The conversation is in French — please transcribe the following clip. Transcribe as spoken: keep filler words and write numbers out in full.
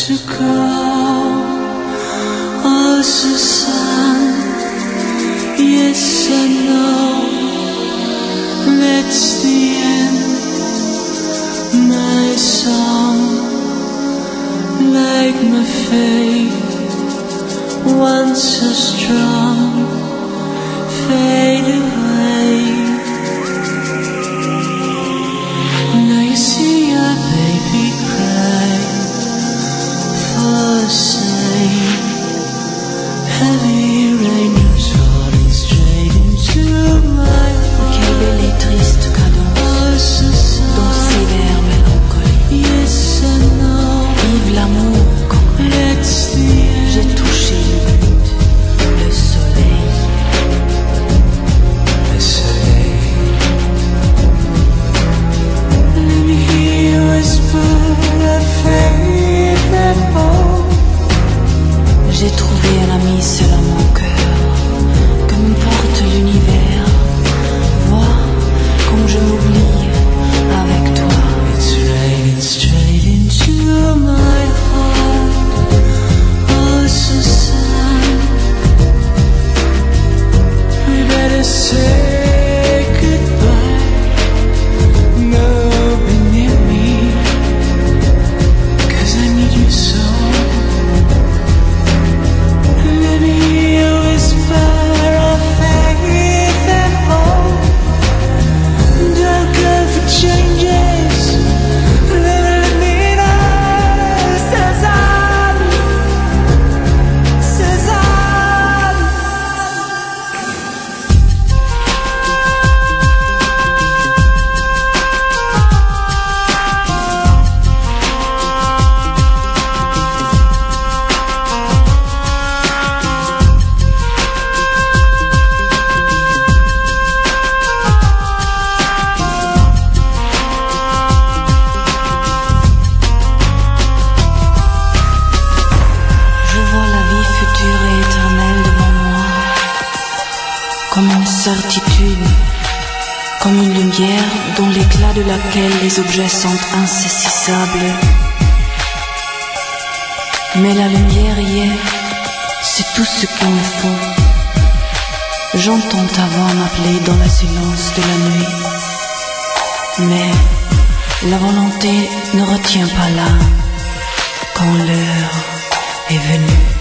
to go as the sun. Yes, I know that's the end. My song, like my faith, once so strong, fade away. Now you see a baby cry for the same. Heavy rain is falling straight into my heart. Quelle belle et triste cadence dans ces vers mélancoliques. Yes, I know. Vive l'amour quand même. Let's the end. J'ai touché le but, le soleil. Le soleil. Let me hear you whisper of faith and hope. J'ai trouvé un ami seul à mon cœur, que m'importe l'univers. Vois comme je m'oublie avec toi. It's raining straight into my heart. Oh, so sad. We better say goodbye. No, be near me, 'cause I need you so. Let me hear you whisper of faith and hope. Don't go for changes. Let me know, Suzanne, Suzanne. Je vois la vie future et éternelle devant moi, comme une certitude, comme une lumière dont l'éclat de laquelle les objets sont insaisissables. Mais la lumière y est, c'est tout ce qu'il me faut. J'entends ta voix m'appeler dans le silence de la nuit, mais la volonté ne retient pas l'âme quand l'heure est venue.